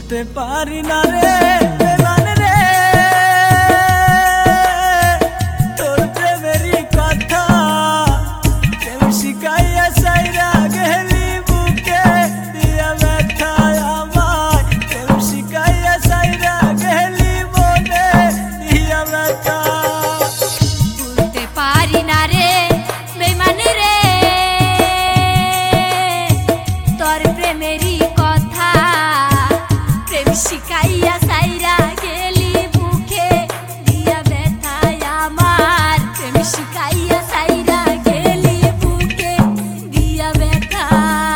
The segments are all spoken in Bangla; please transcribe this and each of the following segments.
ভুলতে পারি না রে বেমান রে তোর প্রেমেরই কথা প্রেম শিখাইয়া সাইরা গেলি বুকে দিয়া ব্যথায় আমার প্রেম শিখাইয়া সাইরা গেলি মনে দিয়া ব্যথা ভুলতে পারি না রে বেমান রে তোর প্রেমেরই কথা প্রেম শিখাইয়া সাইরা গেলি বুকে দিয়া ব্যথায় আমার প্রেম শিখাইয়া সাইরা গেলি বুকে দিয়া ব্যথা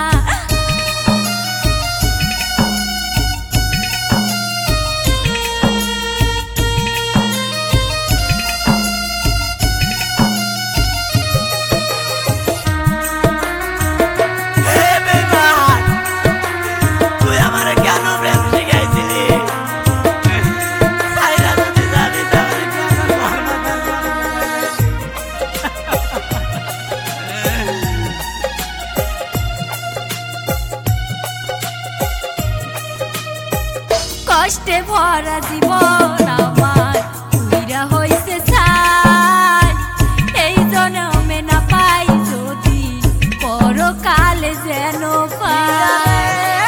কষ্টে ভরা জীবন আমার উইরা হইছে ছাই এই জন্মে না পাই যদি পরকালে যেন পাই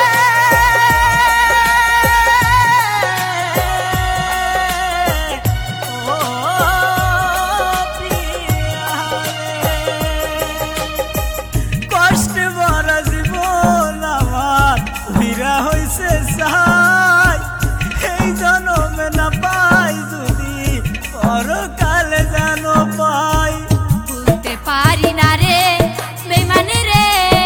কষ্টে ভরা জীবন আমার উইরা হইছে ছাই এই জন্মে না পাই যদি পরকালে যেন পাই ভুলতে পারি না রে বেমান রে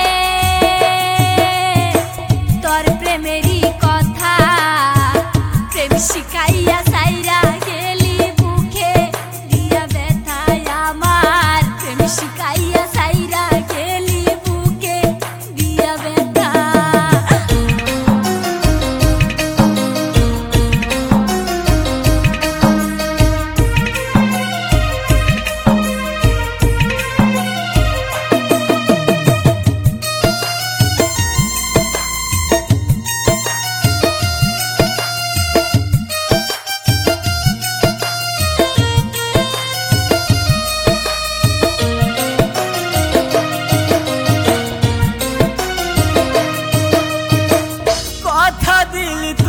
তোর প্রেমেরই কথা প্রেম শিখাইয়া সাইরা গেলি বুকে দিয়া ব্যথায় আমার প্রেম শিখাইয়া সাইরা গেলি বুকে দিয়া ব্যথা কথা দিলি